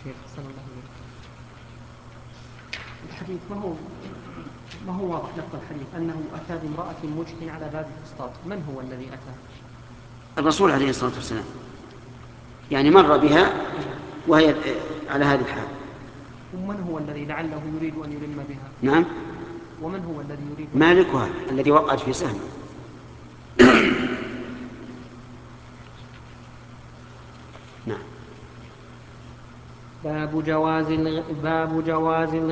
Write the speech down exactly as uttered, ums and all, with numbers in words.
شيخ صلى الله عليه وسلم. الحديث ما هو ما هو واضح لفظ الحديث أنه أتى بامرأة مجد على باب الفسطاط، من هو الذي أتى؟ الرسول عليه الصلاة والسلام، يعني مر بها وهي على هذه الحال. ومن هو الذي لعله يريد أن يلم بها؟ نعم. ومن هو الذي يريد أن مالكها الذي وقعت في سهم. نعم. باب جواز باب جواز